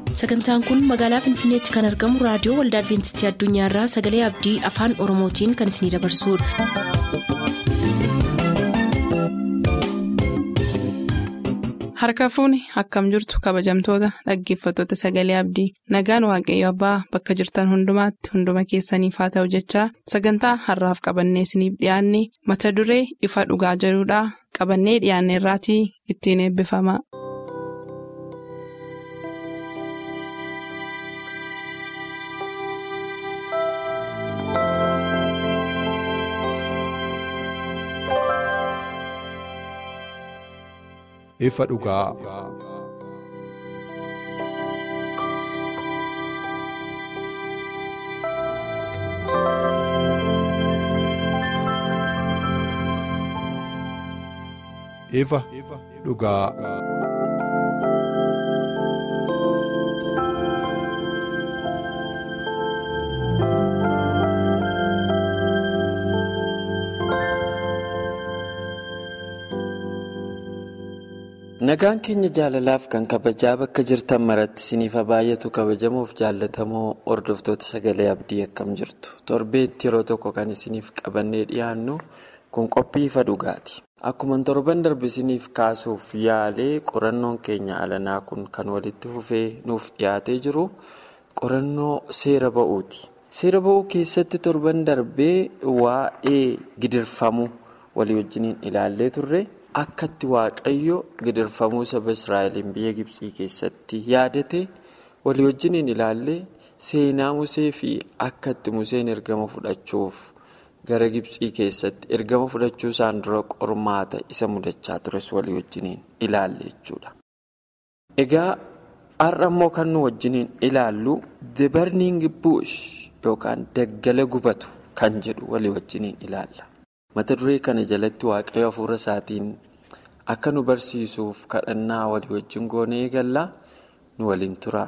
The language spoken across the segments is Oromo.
Sagantaan kun magaalaa Finfinneetti kan argamu raadiyoo Waldaa Adwiintistii Addunyaarraa Sagalee Abdii Afaan Oromootiin kan isinidabarsudha. Harka fuuni akkam jirtu kabajamtoota dhaggeeffattoota Sagalee Abdii nagaan waaqayyo abbaa bakka jirtan hundumaatti hunduma keessaniif haa ta'u jechaa sagantaa har'aaf qabannee isiniif dhiyaanne mata duree ifa dhugaa jedhudhaa qabannee dhiyaanne irraatii ittiin eebbifama. Ifa dhugaa. Ifa dhugaa. Nagaan keenya jaalalaaf kan kabajaa bakka jirtan maratti isiniif baay'atu kabajamuuf jaallatamoo hordoftoota Sagalee Abdii akkam jirtu. Torbeetti yeroo tokko kan isiniif qabannee dhiyaannu kun qophii ifa dhugaati. Akkuma torban darbe isiniif kaasuuf yaalee qorannoon keenya alanaa kun kan walitti fufee nuuf dhiyaatee jiru qorannoo seera ba'uuti. Seera ba'uu keessatti torban darbee waa'ee gidirfamuu walii wajjiniin ilaallee turre. Akkatti waaqayyo gidirfamuu saba Israa'eliin biyya Gibxii keessatti yaadate walii wajjiniin ilaallee seenaa Musee fi akkatti Museen ergama fudhachuuf gara Gibxii keessatti ergama fudhachuu isaan dura qormaata isa mudachaa tures walii wajjiniin ilaalle jechuudha. Egaa har'a immoo kan nu wajjiniin ilaallu The Burning Bush yookaan daggala gubatu kan jedhu walii wajjiniin ilaalla. Mata duree kana jalatti waaqayyo hafuura isaatiin akka nu barsiisuuf kadhannaa walii wajjin goonee eegallaa nu waliin tura.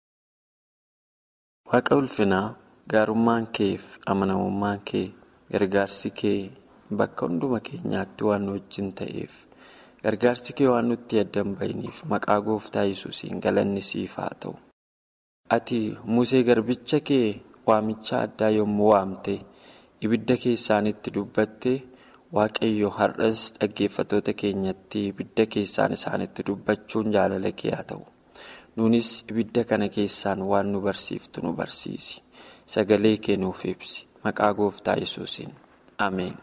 Waaqa ulfinaa gaarummaan keef amanamummaan kee gargaarsi kee bakka hunduma keenyaatti waan nu wajjin ta'eef gargaarsi kee waan nutti addan bahiniif maqaa gooftaa Yesuusiin galanni siif haa ta'u. Ati Musee garbicha kee waamicha addaa yommuu waamte. Ibidda keessaanitti dubbatte waaqayyo har'as dhaggeeffattoota keenyatti ibidda keessaan isaanitti dubbachuun jaalala kee haa ta'u. Nuunis ibidda kana keessaan waan nu barsiiftu nu barsiisi. Sagalee kee nuuf ibsi. Maqaa gooftaa Yesuusiin. Ameen.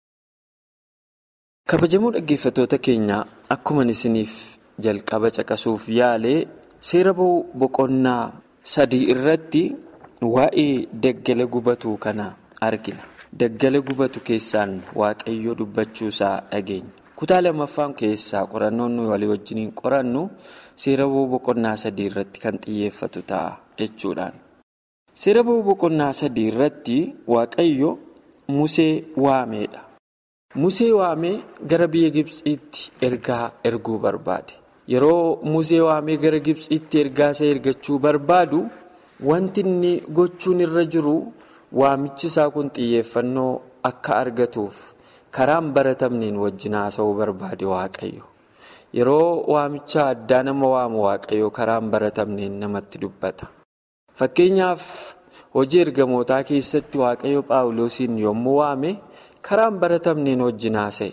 Kabajamoo dhaggeeffattoota keenyaa akkuma isiniif jalqaba caqasuuf yaalee seera ba'uu boqonnaa 3 irratti waa'ee daggala gubatu kana argina. Daggala gubatu keessaan waaqayyo dubbachuu isaa dhageenya. Kutaa lammaffaan keessaa qorannoon nuyi walii wajjiniin qorannu seera ba'uu boqonnaa 3 irratti kan xiyyeeffatu ta'a jechuudhaan. Seera ba'uu boqonnaa 3 irratti waaqayyo Musee waameedha. Musee waamee gara biyya Gibxiitti erguu barbaade. Yeroo Musee waamee gara Gibxiitti ergaa isaa ergachuu barbaadu wanti inni gochuun irra jiru. Waamichi isaa kun xiyyeeffannoo akka argatuuf karaan baratamneen wajjin haasa'uu barbaade waaqayyo. Yeroo waamicha addaa nama waamu waaqayyo karaan baratamneen namatti dubbata. Fakkeenyaaf hojii ergamootaa keessatti waaqayyo Phaawulosiin yommuu waame karaan baratamneen wajjin haasa'e.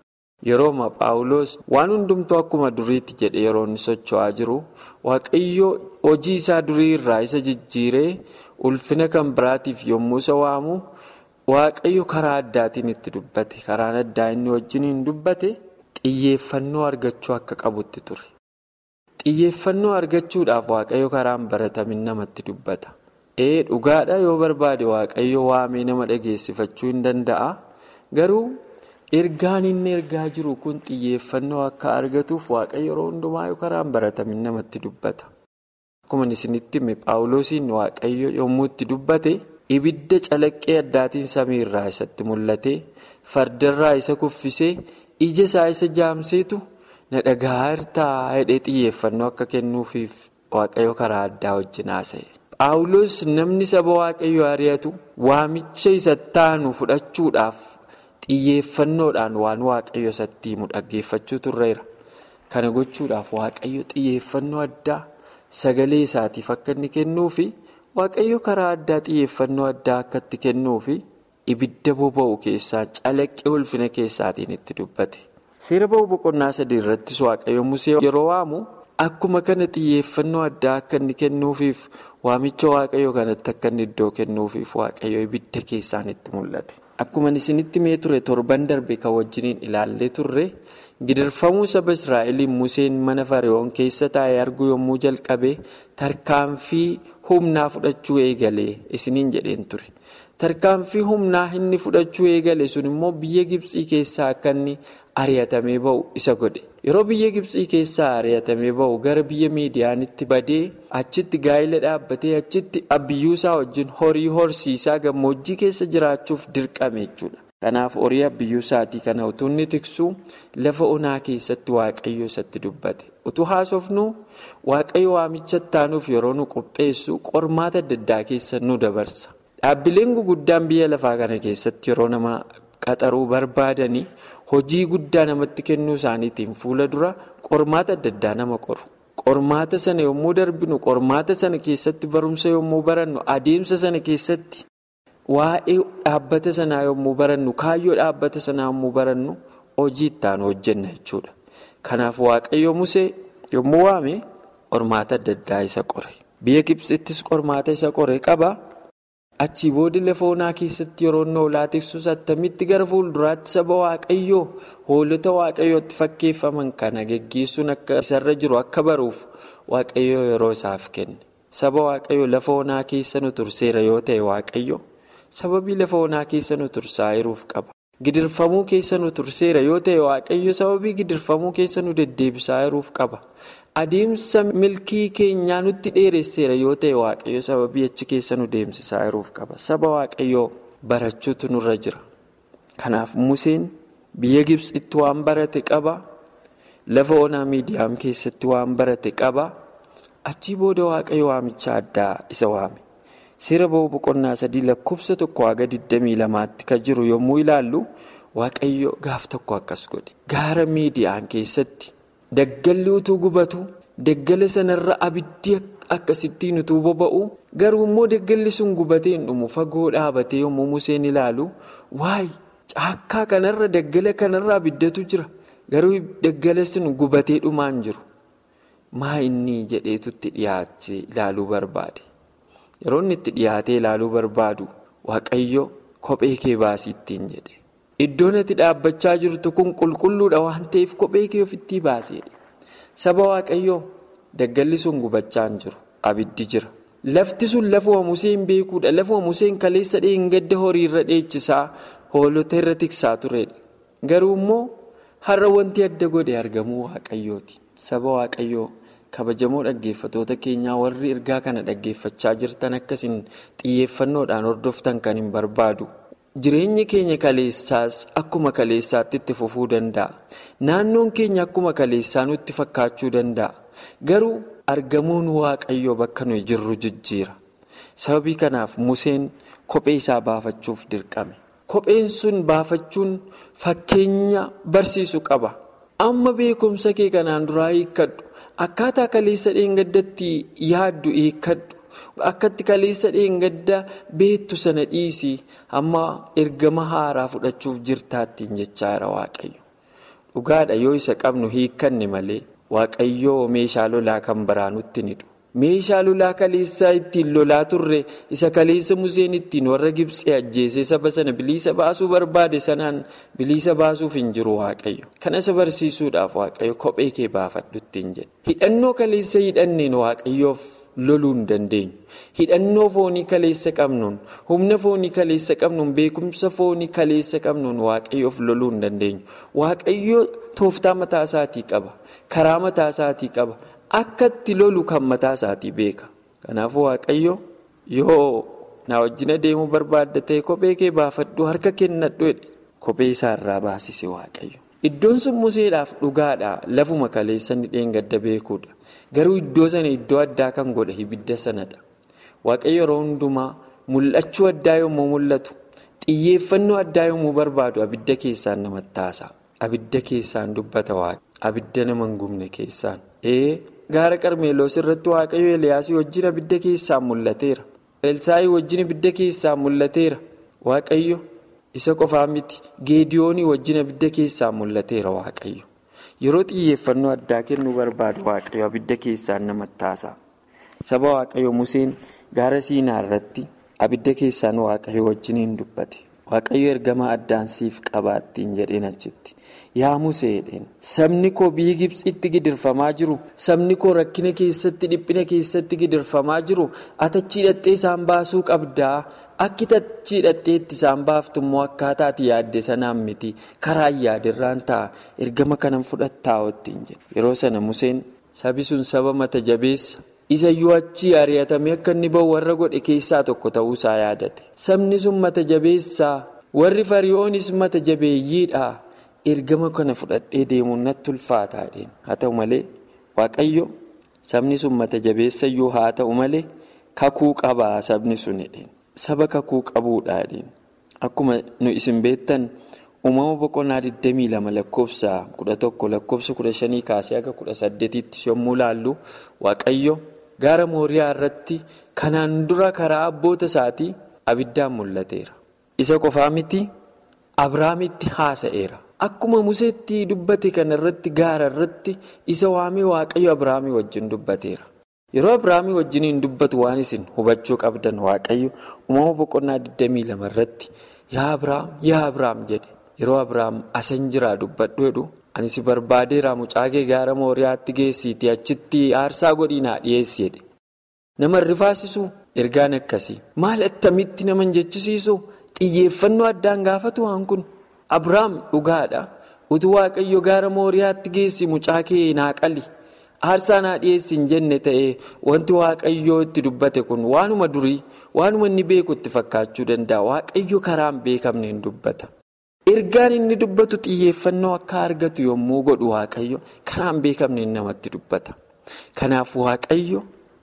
Yeroo Phaawulos waan hundumtuu akkuma duriitti jedhe yeroo inni socho'aa jiru waaqayyo hojii isaa durii irraa isa jijjiiree ulfina kan biraatiif yommuu isa waamu waaqayyo karaa addaatiin itti dubbate. Karaan addaa inni wajjiniin dubbate xiyyeeffannoo argachuu akka qabutti ture. Xiyyeeffannoo argachuudhaaf waaqayyo karaan baratamin namatti dubbata. Dhugaadha yoo barbaade waaqayyo waamee nama dhageessifachuu hin danda'a. Garuu ergaan inni ergaa jiru kun xiyyeeffannoo akka argatuuf waaqayyo yeroo hundumaa karaan baratamin namatti dubbata. Akkuma isinitti hime Phaawulosiin waaqayyo yommuu itti dubbate ibidda calaqqee addaatiin samii irraa isatti mul'ate fardarraa isa kuffisee ija isaa isa jaamseetu na dhaga'aa jedhee xiyyeeffannoo akka kennuufiif waaqayyo karaa addaa wajjin haasa'e. Phaawulos namni saba waaqayyo ari'atu waamicha isa taanu fudhachuudhaaf xiyyeeffannoodhaan waan waaqayyo isatti himu dhaggeeffachuu turreera. Kana gochuudhaaf waaqayyo xiyyeeffannoo addaa sagalee isaatiif akka inni kennuufi waaqayyo karaa addaa xiyyeeffannoo addaa akka itti kennuufi ibidda boba'u keessaa calaqqee ulfina keessaatiin itti dubbate. Seera ba'uu boqonnaa 3 irrattis waaqayyo Musee yeroo waamu akkuma kana xiyyeeffannoo addaa akka inni kennuufiif waamicha waaqayyo kanatti akka inni iddoo kennuufiif waaqayyo ibidda keessaan itti mul'ate. Akkuma isinitti mee ture torban darbe kan wajjiniin ilaallee turre gidirfamuu saba Israa'eliin Museen mana Fari'oon keessa taa'ee arguu yommuu jalqabe tarkaanfii humnaa fudhachuu eegalee isiniin jedheen ture. Tarkaanfii humnaa inni fudhachuu eegale sun immoo biyya Gibxii keessaa akka inni ari'atamee ba'u isa godhe. Yeroo biyya Gibxii keessaa ari'atamee ba'u gara biyya Miidiyaanitti badee achitti gaa'ila dhaabbatee achitti abbiyyuusaa wajjin horii horsiisaa gammoojjii keessa jiraachuuf dirqame jechuudha. Kanaaf horii abbiyyuusaatii kana utuu inni tiksu lafa onaa keessatti waaqayyo isatti dubbate. Utuu haasofnu waaqayyo waamicha taanuuf yeroo nu qopheessu qormaata adda addaa keessa nu dabarsa. Dhaabbileen guguddaan biyya lafaa kana keessatti yeroo nama qaxaruu barbaadanii hojii guddaa namatti kennuu isaaniitiin fuula dura qormaata adda addaa nama qoru. Qormaata sana yommuu darbinu qormaata sana keessatti barumsa yommuu barannu adeemsa sana keessatti waa'ee dhaabbata sanaa yommuu barannu kaayyoo dhaabbata sanaa yommuu barannu hojii ittaan hojjenna jechuudha. Kanaaf waaqayyo Musee yommuu waame qormaata adda addaa isa qore. Biyya Gibxittis qormaata isa qore qaba. Achii booda lafa onaa keessatti yeroo inni hoolaa tiksus attamitti gara fuulduraatti saba waaqayyoo hoolota waaqayyootti fakkeeffaman kana geggeessuun akka isarra jiru akka baruuf waaqayyoo yeroo isaaf kenne. Saba waaqayyoo lafa onaa keessa nu turseera yoo ta'e waaqayyo sababii lafa onaa keessa nu tursaa jiruuf qaba. Gidirfamuu keessa nu turseera yoo ta'e waaqayyo sababii gidirfamuu keessa nu deddeebisaa jiruuf qaba. Adeemsa milkii keenyaa nutti dheeresseera yoo ta'e waaqayyo sababii achi keessa nu deemsisaa jiruuf qaba. Saba waaqayyoo barachuutu nurra jira. Kanaaf Museen biyya Gibxitti waan barate qaba. Lafa onaa Miidiyaan keessatti waan barate qaba. Achii booda waaqayyo waamicha addaa isa waame. Seera ba'uu boqonnaa 3 lakkoofsa 1-22 kan jiru yommuu ilaallu waaqayyo gaaf tokko akkas godhe. Gaara Miidiyaan keessatti daggalli utuu gubatu daggala sanarra abiddi akkasittiin utuu boba'u garuu immoo daggalli sun gubatee hin dhumu fagoo dhaabatee yommuu Museen ilaalu waay caakkaa kanarra daggala kanarra abiddatu jira garuu daggala sun gubatee dhumaan jiru maa inni jedheetutti dhiyaachee ilaaluu barbaade. Yeroo inni itti dhiyaatee ilaaluu barbaadu waaqayyo kophee kee baasii ittiin jedhe. Iddoon ati dhaabbachaa jirtu kun qulqulluudha waan ta'eef kophee kee ofitti baaseedha. Saba waaqayyoo daggalli sun gubachaa hin jiru. Abiddi jira. Lafti sun lafuma Museen beekuudha. Lafuma Museen kaleessa dheengadda horii irra dheechisaa hoolota irra tiksaa turedha. Garuu immoo har'a wanti adda godhe argamuu waaqayyooti. Saba waaqayyoo kabajamoo dhaggeeffatoota keenyaa warri ergaa kana dhaggeeffachaa jirtan akkasiin xiyyeeffannoodhaan hordoftan kan hin barbaadu. Jireenyi keenya kaleessaas akkuma kaleessaatti itti fufuu danda'a. Naannoon keenya akkuma kaleessaa nutti fakkaachuu danda'a. Garuu argamuun waaqayyoo bakka nuyi jirru jijjiira. Sababii kanaaf Museen kophee isaa baafachuuf dirqame. Kopheen sun baafachuun fakkeenya barsiisu qaba. Amma beekumsa kee kanaan duraa hiikkadhu. Akkaataa kaleessa dheengaddatti yaaddu hiikkadhu. Akkatti kaleessa dheengadda beektu sana dhiisii amma ergama haaraa fudhachuuf jirtaattiin jechaa jira waaqayyo. Dhugaadha yoo isa qabnu hiikkanne malee waaqayyoo meeshaa lolaa kan biraa nutti ni dhufa. Meeshaa lolaa kaleessaa ittiin lolaa turre isa kaleessa Museen ittiin warra Gibxii ajjeesee saba sana bilisa baasuu barbaade sanaan bilisa baasuuf hin jiru waaqayyo. Kana isa barsiisuudhaaf waaqayyo kophee kee baafadhu ittiin jedhe. Hidhannoo kaleessa hidhanneen waaqayyoof loluu hin dandeenyu. Hidhannoo foonii kaleessa qabnuun, humna foonii kaleessa qabnuun, beekumsa foonii kaleessa qabnuun waaqayyoof loluu hin dandeenyu. Waaqayyoo tooftaa mataa isaatii qaba. Karaa mataa isaatii qaba. Akka itti lolu kan mataa isaatii beeka. Kanaafuu waaqayyo yoo na wajjin adeemuu barbaadda ta'e kophee kee baafadhu harka kennadhu kophee isaarraa baasise waaqayyo. Iddoon sun Museedhaaf dhugaadha. Lafuma kaleessa ni dheengadda beekuudha. Garuu iddoo sana iddoo addaa kan godhe ibidda sanadha. Waaqayyo yeroo hundumaa mul'achuu addaa yommuu mul'atu, xiyyeeffannoo addaa yommuu barbaadu abidda keessaan namatti taasa. Abidda keessaan dubbata waaqa. Abidda nama hin gubne keessaan. Gaara Qarmeloos irratti Waaqayyo Eliyaasii wajjin abidda keessaa mul'ateera. Elsaayi wajjin abidda keessaa mul'ateera. Waaqayyo isa qofaa miti. Geediyoonii wajjin abidda keessaa mul'ateera Waaqayyo. Yeroo xiyyeeffannoo addaa kennuu barbaadu Waaqayyo abidda keessaan namatti haasa'a. Saba Waaqayyo Museen gaara Siinaa irratti abidda keessaan Waaqayyo wajjin dubbate. Waaqayyo ergama addaan siif qabaattiin jedheen achitti. Yaa Museedheen sabni koo biyya Gibxitti gidirfamaa jiru, sabni koo rakkina keessatti dhiphina keessatti gidirfamaa jiru, atachi hidhattee isaan baasuu qabdaa. Akki tachi hidhatteetti isaan baaftu immoo akkaataa ati yaadde sanaan miti, karaa yaadirraan ta'a, ergama kanan fudhattaa wajjin jedhe. Yeroo sana Museen sabi sun saba mata jabeessa isa iyyuu achii ari'atamee akka inni bahu warra godhe keessaa tokko ta'uusaa yaadate. Sabni sun mata jabeessaa, warri Fari'oonis mata jabeeyyiidha. Ergama kana fudhadhee deemuun natti ulfaataa jedheen. Haa ta'u malee Waaqayyo sabni sun mata jabeessa iyyuu haa ta'u malee kakuu qabaa sabni sun jedheen. Saba kakuu qabuudha jedheen. Akkuma nu isin beektan Uumama boqonnaa 22 lakkoofsa 11 lakkoofsa 15 kaasee haga 18tti yommuu laallu Waaqayyo gaara Mooriyaa irratti kanaan dura karaa abboota isaatii abiddaan mul'ateera. Isa qofaa miti Abrahaamitti haasa'eera. Akkuma Museetti dubbate kana irratti gaara irratti isa waamee Waaqayyo Abrahaamii wajjin dubbateera. Yeroo Abrahaamii wajjin dubbatu waan isin hubachuu qabdan Waaqayyo Uumama boqonnaa 22 irratti yaa Abrahaam jedhe. Yeroo Abrahaam asan jiraa dubbadhu jedhu ani si barbaadeera mucaa kee gaara Mooriyaatti geessiitii achitti aarsaa godhiinaa dhiyeessi jedhe. Nama rifaasisu ergaan akkasii maal attamitti nama jechisiisu xiyyeeffannoo addaan gaafatu waan kun. Abrahaam dhugaadha. Utuu Waaqayyo gaara Mooriyaatti geessi mucaa kee naa qali aarsaa naa dhiyeessi hin jenne ta'ee wanti Waaqayyo itti dubbate kun waanuma durii waanuma inni beeku itti fakkaachuu danda'a. Waaqayyo karaan beekamne hin dubbata. Ergaan inni dubbatu xiyyeeffannoo akka argatu yommuu godhu Waaqayyo karaan beekamne namatti dubbata. Kanaaf Waaqayyo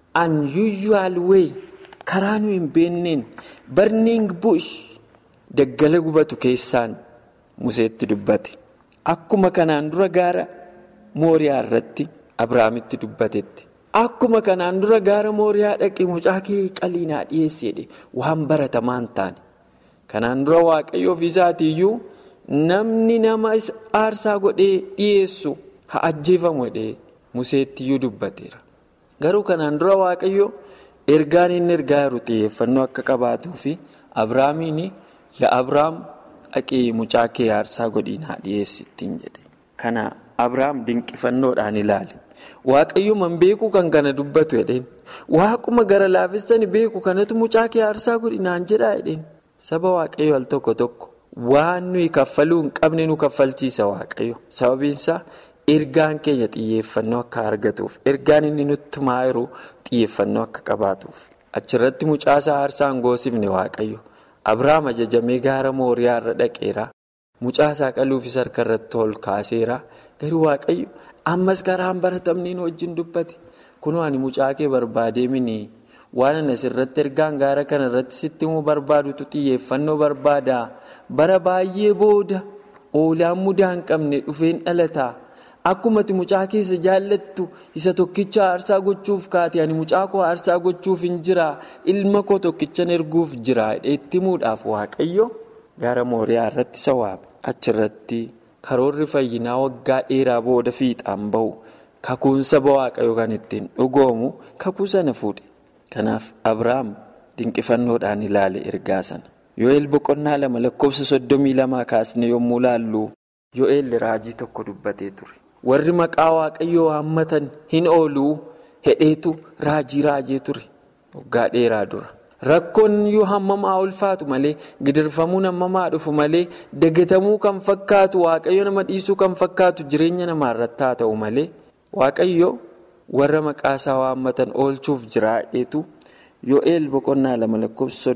unusual way karaa nu hin beenneen burning bush daggala gubatu keessaan Museetti dubbate. Akkuma kanaan dura gaara Mooriyaa irratti Abrahaamitti dubbatetti. Akkuma kanaan dura gaara Mooriyaa dhaqee mucaa kee qaliinaa dhiyeessi jedhe waan baratamaa hin taane. Kanaan dura Waaqayyo ofiisaatiiyyuu namni nama aarsaa godhee dhiyeessu haa ajjeefamu jedhee Museettiyyuu dubbateera. Garuu kanaan dura Waaqayyo ergaan inni ergaa jiru xiyyeeffannoo akka qabaatuu fi Abrahaamiin yaa Abrahaam dhaqee mucaa kee aarsaa godhiinaa dhiyeessi ittiin jedhe. Kana Abrahaam dinqifannoodhaan ilaale. Waaqayyo man beeku kan kana dubbatu jedheen. Waaquma gara laafessani beeku kanatu mucaa kee aarsaa godhiinaan jedhaa jedheen. Saba Waaqayyo al tokko tokko waan nuyi kaffaluu hin qabne nu kaffalchiisa Waaqayyo. Sababiinsaa ergaan keenya xiyyeeffannoo akka argatuuf ergaan inni nutti maayiru xiyyeeffannoo akka qabaatuuf. Achirratti mucaasaa aarsaan goosifne Waaqayyo. Abrahaam ajajamee gaara Mooriyaa irra dhaqeera. Mucaasaa qaluufis harka irratti ol kaaseera. Garuu Waaqayyo ammas karaan baratamneen wajjin dubbate. Kunoo ani mucaa kee barbaadee mini waan ani asirratti ergaan gaara kana irratti sitti himuu barbaadutu xiyyeeffannoo barbaada. Bara baay'ee booda oolaan mudaa hin qabne dhufeen dhalataa. Akkuma ati mucaa keessa jaallattu isa tokkicha aarsaa gochuuf kaate ani mucaa koo aarsaa gochuuf hin jira ilma koo tokkichan erguuf jira itti himuudhaaf Waaqayyo gaara Mooriyaa irratti isa waame. Achirratti karoorri fayyinaa waggaa dheeraa booda fiixaan bahu kakuun saba Waaqayyo kan ittiin dhugoomu kakuu sana fuudhe. Kanaaf Abrahaam dinqifannoodhaan ilaale ergaa sana. Yo'eel boqonnaa 2 lakkoofsa 32 kaasne yommuu laallu Yo'eel raajii tokko dubbatee ture. Warri maqaa Waaqayyoo waammatan hin ooluu hedheetu raajii ture waggaa dheeraa dura. Rakkoon yoo hammamaa ulfaatu malee gidirfamuun hammamaa dhufu malee dagatamuu kan fakkaatu Waaqayyo nama dhiisuu kan fakkaatu jireenya namaa irratti haa ta'u malee Waaqayyo warra maqaa isaa waammatan oolchuuf jira hedheetu Yo'eel boqonnaa 2 lakkoofsa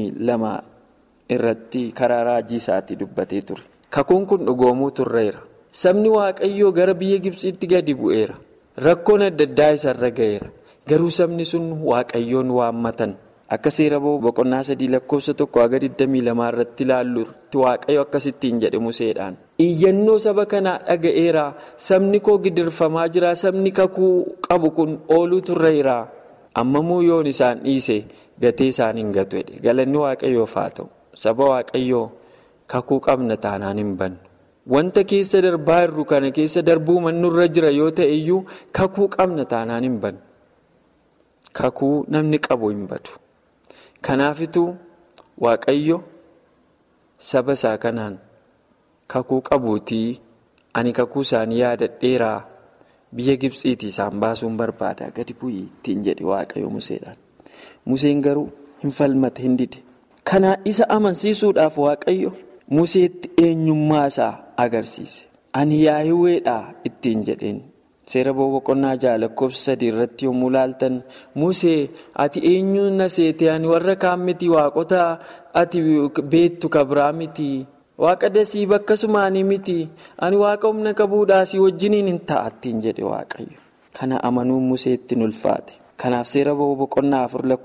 32 irratti karaa raajii isaatii dubbatee ture. Kakuun kun dhugoomuu turreera. Sabni Waaqayyoo gara biyya Gibxitti gadi bu'eera. Rakkoon adda addaa isarra ga'eera. Garuu sabni sun Waaqayyoon waammatan. Akka seera boqonnaa 3 lakkoofsa 1 haga 22 irratti ilaallutti Waaqayyo akkasittiin jedhe Museedhaan. iyyannoo saba kanaa dhaga'eera, sabni koo gidirfamaa jira, sabni kakuu qabu kun ooluu turreera, ammamuu yoon isaan dhiise gatee isaan hin gatu jedhe. Galanni waaqayyoof haa ta'u. Saba waaqayyoo kakuu qabna taanaan hin bannu. Wanta keessa darbaa jirru kana keessa darbuu mannurra jira yoo ta'e iyyuu kakuu qabna taanaan hin bannu. Kakuu namni qabu hin badu. Kanaafituu waaqayyo saba isaa kanaan kakuu qabuutii ani kakuu isaanii yaadadheeraa biyya Gibxiitii isaan baasuun barbaada gadi bu'ii ittiin jedhe waaqayyo Museedhaan. Museen garuu hin falmate, hin dide. Kana isa amansiisuudhaaf waaqayyo Museetti eenyummaa isaa agarsiise. Ani Yaahiweedhaa ittiin jedheen. Seera boqonnaa 6 irratti yommuu laaltan Musee ati eenyuun na seete, ani warra kaan miti, waaqota ati beektu kabraa miti, waaqa dasii bakkasumaanii miti, ani waaqa humna qabuudhaa si wajjiniin hin ta'a ittiin jedhe waaqayyo. Kana amanuun Museetti hin ulfaate. Kanaaf seera boqonnaa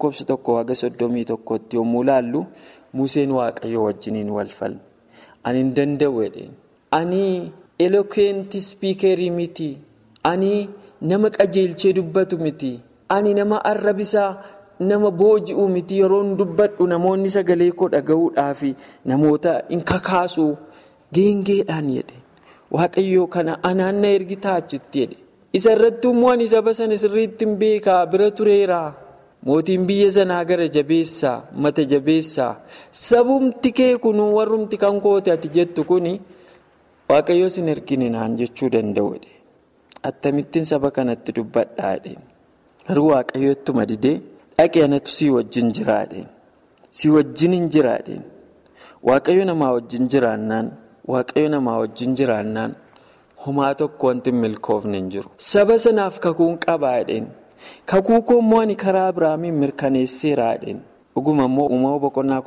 4:1-31 yommuu laallu Museen waaqayyo wajjiniin wal falme. Ani hin danda'u jedheen. Ani eloquent speaker miti. Ani nama qajeelchee dubbatu miti. Ani nama arrabisaa nama booji'u miti. Yeroon dubbadhu namoonni sagalee koo dhaga'uudhaaf namoota hin kakaasu geengeedhaan jedhe. Waaqayyo kana anaan na ergitaa achitti jedhe. Isa irratti immoo ani saba sana sirriitti hin beekaa bira tureera. Mootiin biyya sanaa gara jabeessaa, mata jabeessaa. Sabumti kee kun warrumti kan kooti ati jettu kuni waaqayyo sin ergine naan jechuu danda'u jedhe. Attamittiin saba kanatti dubbadhaa jedheen. Garuu waaqayyo ittuma didee dhaqee anatu si wajjin jiraa jedheen. Si wajjin hin jiraa jedheen. Waaqayyo namaa wajjin jiraannaan homaa tokko wanti hin milkoofne hin jiru. Saba sanaaf kakuun qabaa jedheen. Kakuu koo immoo ani karaa Abiraamiin mirkaneesseeraa jedheen. Dhuguma immoo Uumama boqonnaa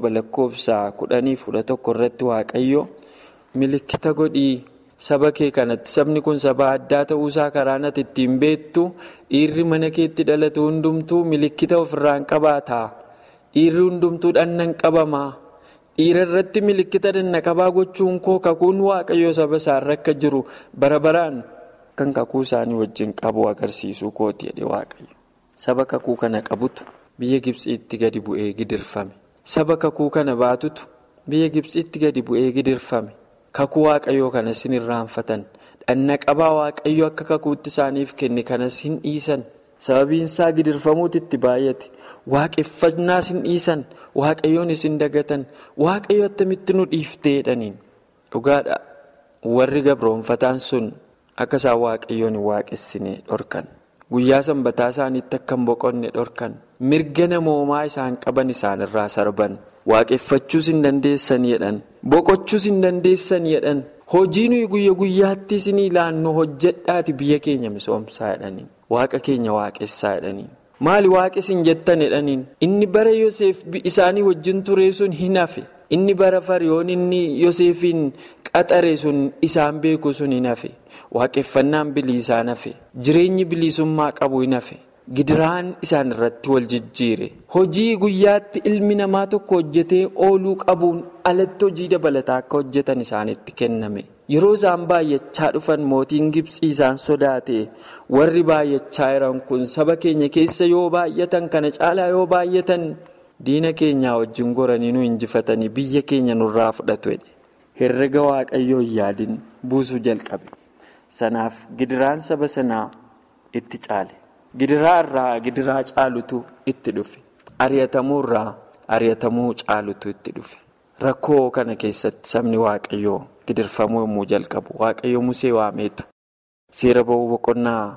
17:10-11 irratti waaqayyo milikkita godhii saba kee kanatti, sabni kun saba addaa ta'uusaa karaa natti ittiin beektu, dhiirri mana keetti dhalatu hundumtuu milikkita ofirraan qabaataa, dhiirri hundumtuu dhannan qabamaa, dhiira irratti milikkita dhanna qabaa gochuun koo kakuun waaqayyo saba isaarra akka jiru bara baraan kan kakuu isaanii wajjin qabu agarsiisuu kooti jedhe waaqayyo. Saba kakuu kana qabutu biyya Gibxiitti gadi bu'ee gidirfame. Saba kakuu kana baatutu biyya Gibxiitti gadi bu'ee gidirfame. Kakuu waaqayyoo kana sin irraanfatan, dhanna qabaa waaqayyo akka kakuutti isaaniif kenne kanas hin dhiisan. Sababiin isaa gidirfamuutti itti baay'ate. Waaqeffannaas hin dhiisan, waaqayyoonis hin dagatan. Waaqayyo attamitti nu dhiiftee jedhaniin. Dhugaadha warri gabroonfataan sun akka isaan waaqayyoon hin waaqessine dhorkan. Guyyaa sanbataa isaaniitti akka hin boqonne dhorkan. Mirga namoomaa isaan qaban isaanirraa sarban. Waaqeffachuus hin dandeessan jedhan. Boqochuus hin dandeessan jedhan. Hojii nuyi guyya guyyaatti isinii ilaannu hojjedhaati biyya keenya misoomsaa jedhaniin. Waaqa keenya waaqessaa jedhaniin. Maali waaqessin jettan jedhaniin. Inni bara Yoseef isaanii wajjin ture sun hin hafe. Inni bara Fariyoon inni Yoseefiin qaxare sun isaan beeku sun hin hafe. Waaqeffannaan biliisaan hafe. Jireenyi biliisummaa qabu hin hafe. Gidiraan isaan irratti wal jijjiire. Hojii guyyaatti ilmi namaa tokko hojjetee ooluu qabuun alatti hojii dabalataa akka hojjetan isaanitti kenname. Yeroo isaan baay'achaa dhufan mootiin Gibxii isaan sodaate. Warri baay'achaa jiran kun saba keenya keessa yoo baay'atan, kana caalaa yoo baay'atan diina keenyaa wajjin goranii nu injifatanii biyya keenya nurraa fudhatu jedhe. Herrega waaqayyoo hin yaadin buusuu jalqabe. Sanaaf gidiraan saba sanaa itti caale. Gidiraa irraa gidiraa caalutu itti dhufe. Ari'atamuu irraa ari'atamuu caalutu itti dhufe. Rakkoo kana keessatti sabni waaqayyoo gidirfamuu yommuu jalqabu waaqayyo Musee waameetu seera boqonnaa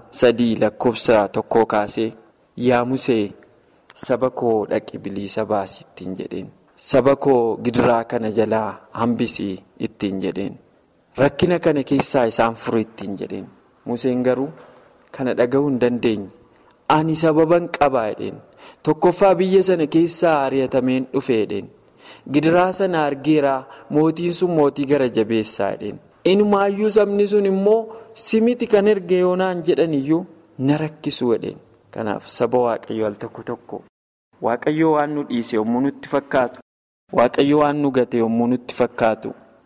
3:1 kaasee yaa Musee saba koo dhaqi bilisa baasi ittiin jedheen. Saba koo gidiraa kana jalaa hambisii ittiin jedheen. Rakkina kana keessaa isaan furu ittiin jedheen. Museen garuu kana dhaga'uu hin dandeenye. Ani sababan qabaa jedheen. Tokkoffaa biyya sana keessaa ari'atameen dhufe jedheen. Gidiraa sana argeeraa mootiin sun mootii gara jabeessaa jedheen. Inumaayyuu sabni sun immoo simiti kan erge yoonaan jedhaniyyuu na rakkisu jedheen. Kanaaf saba waaqayyo al tokko tokko waaqayyo waan nu dhiise yommuu nutti fakkaatu, waaqayyo waan nu gate yommuu nutti fakkaatu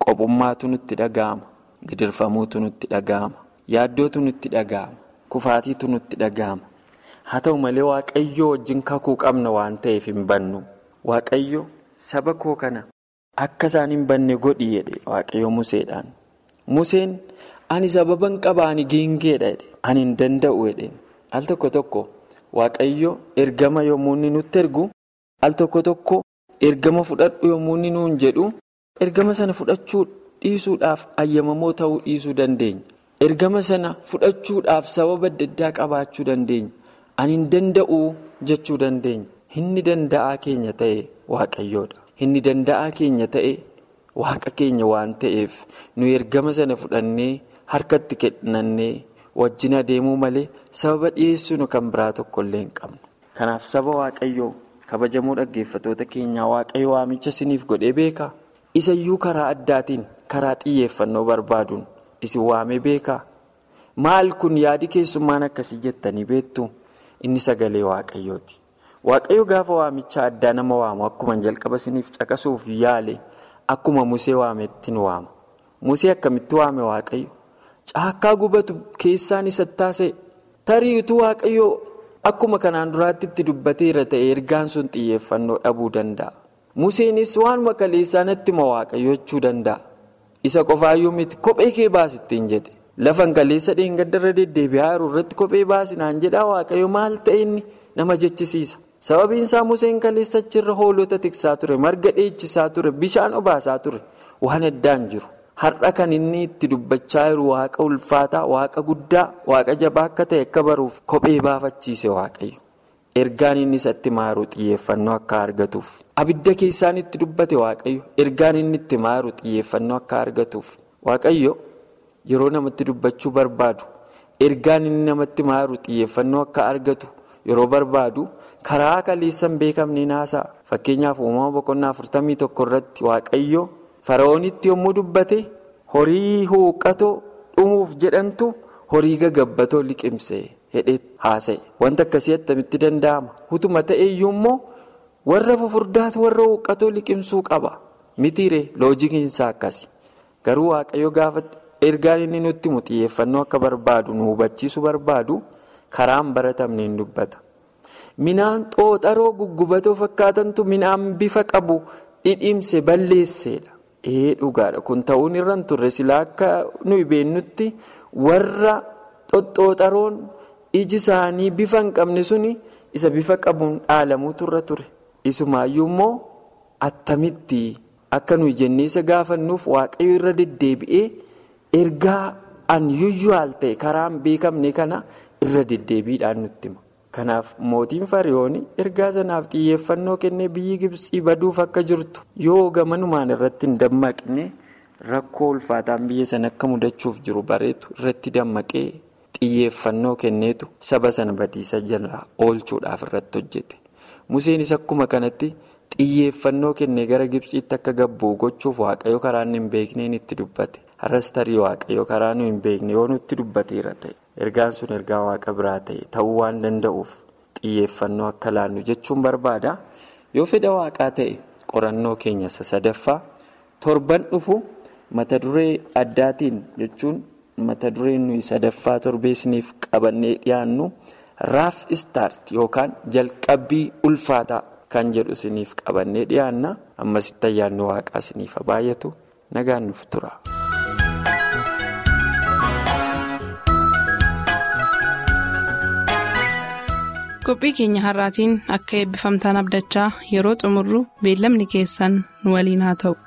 Qophummaatu nutti dhaga'ama. Gidirfamuutu nutti dhaga'ama. Yaaddootu nutti dhaga'ama. Kufaatiitu nutti dhaga'ama. Haa ta'u malee Waaqayyo wajjin kakuu qabna waan ta'eef hin bannu. Waaqayyo saba koo kana akka isaan hin banne godhi jedhe Waaqayyo Museedhaan. Museen ani sababan qabaani geengeedha jedhe. Ani hin danda'u jedhe. Al tokko tokko Waaqayyo ergama yommuu inni nutti ergu al tokko tokko ergama fudhadhu yommuu inni nuun jedhu ergama sana fudhachuu dhiisuudhaaf ayyamamoo ta'uu dhiisuu dandeenya. Ergama sana fudhachuudhaaf sababa adda addaa qabaachuu dandeenya. Ani hin danda'u jechuu dandeenya. Inni danda'aa keenya ta'e Waaqayyoodha. Inni danda'aa keenya ta'e Waaqa keenya waan ta'eef nu ergama sana fudhannee harkatti kennannee wajjin adeemuu malee sababa dhiyeessuu kan biraa tokkollee hin qabnu. Kanaaf saba Waaqayyoo kabajamoo dhaggeeffatoota keenyaa Waaqayyo waamicha isiniif godhee beekaa? Isayyuu karaa addaatiin karaa xiyyeeffannoo barbaaduun isin waamee beekaa? Maal kun yaadi keessummaan akkasii jettanii beektu? Inni sagalee Waaqayyooti. Waaqayyo gaafa waamicha addaa nama waamu akkuma jalqaba isiniif caqasuuf yaale akkuma Musee waametti nu waama. Musee akkamitti waame Waaqayyo? Caakkaa gubatu keessaan isa taasise. Tariitu Waaqayyo akkuma kanaan duraatti itti dubbateera ta'e ergaan sun xiyyeeffannoo dhabuu danda'a. Museenis waan makaleessaan itti ma Waaqayyo jechuu danda'a. Isa qofaayyuu miti kophee kee baasittiin jedhe. Lafan kaleessa dheengaddarra deddeebi'aa jiru irratti kophee baasinaan jedhaa Waaqayyo maal ta'e inni nama jechisiisa. Sababiin isaa Museen kaleessa achirra hoolota tiksaa ture, marga dheechisaa ture, bishaan obaasaa ture waan addaan jiru. Har'a kan inni itti dubbachaa jiru Waaqa ulfaataa, Waaqa guddaa, Waaqa jabaa akka ta'e akka baruuf kophee baafachiise Waaqayyo. Ergaan inni isatti maaru xiyyeeffannoo akka argatuuf. Abidda keessaan itti dubbate Waaqayyo. Ergaan inni itti maaru xiyyeeffannoo akka argatuuf. Waaqayyo yeroo namatti dubbachuu barbaadu, ergaan inni namatti maaru xiyyeeffannoo akka argatu yeroo barbaadu karaa kaleessan beekamne naasaa. Fakkeenyaaf uumama boqonnaa 41 irratti Waaqayyo Fara'oonitti yommuu dubbate horii huuqqatoo dhumuuf jedhantu horii gagabbatoo liqimsee hedhee haasa'e. Wanta akkasii attamitti danda'ama? Utuma ta'eeyyuu immoo warra fufurdaatu warra huuqqatoo liqimsuu qaba. Mitiiree loojikiinsaa akkasi. Garuu Waaqayyo gaafa ergaan inni nutti himu xiyyeeffannoo akka barbaadu nu hubachiisu barbaadu karaan baratamne hin dubbata. Minaan xooxaroo guggubatoo fakkaatantu minaan bifa qabu dhidhiimse balleesseedha. Dhugaadha. Kun ta'uun irra hin turre silaa akka nuyi beennutti warra xoxxooxaroon iji isaanii bifa hin qabne suni isa bifa qabuun dhaalamuu turra ture. Isumaayyuu immoo attamitti akka nuyi jennee isa gaafannuuf Waaqayyo irra deddeebi'ee ergaa unusual ta'e karaan beekamne kana irra deddeebiidhaan nutti hima. Kanaaf mootiin Fariyoon ergaa sanaaf xiyyeeffannoo kennee biyyi Gibxii baduuf akka jirtu yoo gamanumaan irratti hin dammaqne rakkoo ulfaataan biyya sana akka mudachuuf jiru bareetu irratti dammaqee xiyyeeffannoo kenneetu saba sana badiisa jala oolchuudhaaf irratti hojjete. Museenis akkuma kanatti xiyyeeffannoo kennee gara Gibxiitti akka gabbu gochuuf Waaqayyo karaa inni hin beekneen itti dubbate. Har'as tarii Waaqayyo karaa nu hin beekne yoo nutti dubbateera ta'e. Ergaan sun ergaa Waaqa biraa ta'e ta'uu waan danda'uuf xiyyeeffannoo akka laannu jechuun barbaada. Yoo fedha Waaqaa ta'e qorannoo keenya sadaffaa torban dhufu mata duree addaatiin jechuun mata dureen nuyi sadaffaa torbeesniif qabannee dhiyaannu raaf istaart yookaan jalqabbii ulfaataa kan jedhu isiniif qabannee dhiyaanna. Ammasitti ayyaanni Waaqaa isiniif baay'atu nagaan nuuf tura. Qophii keenya har'aatiin akka eebbifamtaan abdachaa yeroo xumurru beellamni keessan nu waliin haa ta'u.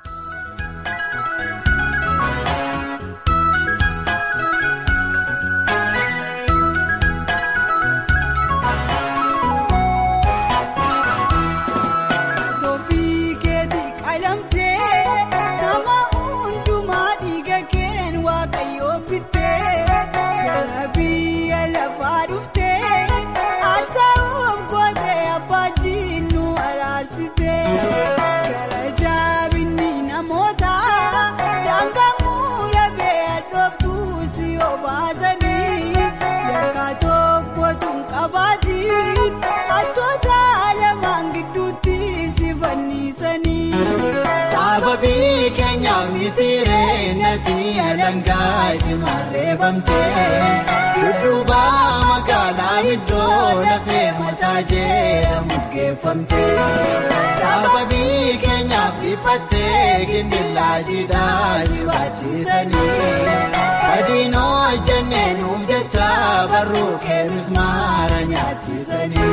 Sababii keenyaaf mitiiree nati alangaa jimarree bamtee dudduuba magaalaa iddoo lafee mataa jedhamu geeffamtee sababii keenyaaf dhiphattee gindillaa jiidhaa si baachiisanii adiinoo jennee nuuf jecha barruu keenus maara nyaachisanii.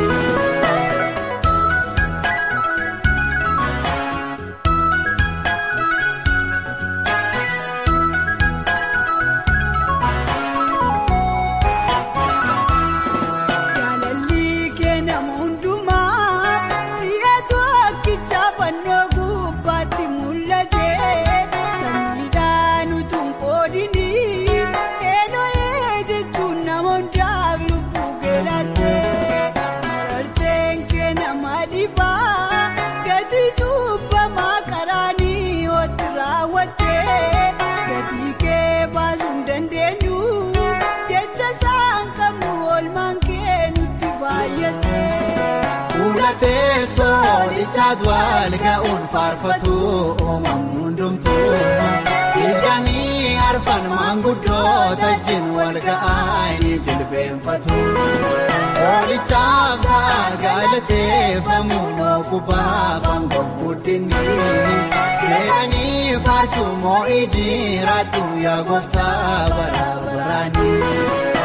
Chaadwal ga'uun faarfatu uumamni hundumtuu ida'amii arfan maanguddoota jin wal ga'anii jilbeenfatu oolichaaf ta'a galateeffamu nookubaaf hangoof guddinni jedhanii faarsu moo'ii jiraadhu yaa gooftaa bara baraanii.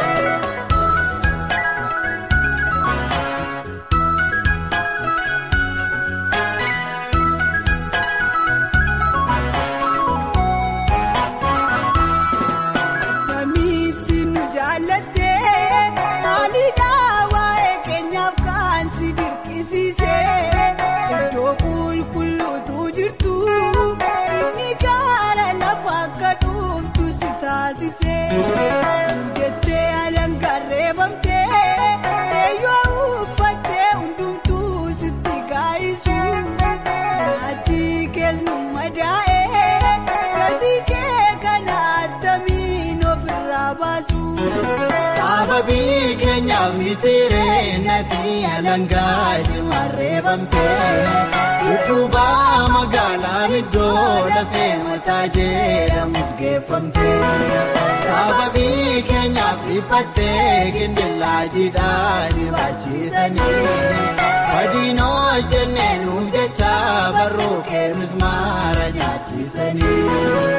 Jettee alangarree bamtee eeyyoo uffattee hundumtuu sitti gaa'isu nyaati keessumaa madaa'ee gatii kee kana attamiin ofirraa baasu. Sababii keenyaaf mitiiree nati alangaa jimarree bamtee dudduuba magaalaa iddoo lafee mataa jedhamu geeffamtee. Sababii keenyaaf dhiphattee gindillaa jiidhaa si baachiisanii adiinoo jennee nuuf jecha barruu keenus maara nyaachisanii.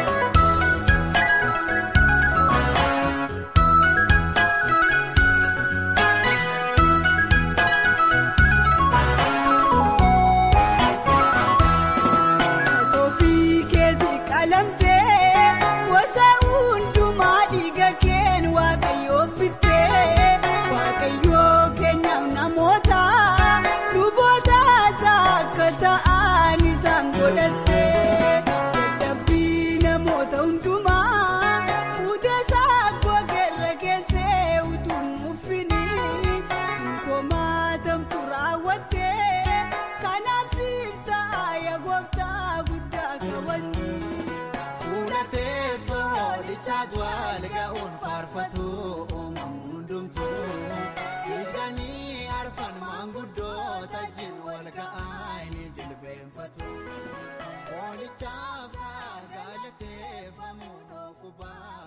Dadhabbii namoota hundumaa fuutee saakoo keerra keessee utuun muffinii komaatamtu raawwattee kanaaf siif ta'a yaa gooftaa guddaa qabanni. Fuula teessoo lichaadwal ga'uun faarfatu uumamni hundumtuu ida'amii arfan maanguddoota jin wal ga'anii jilbeenfatu. Olichaaf ta'a galateeffamu nookuba.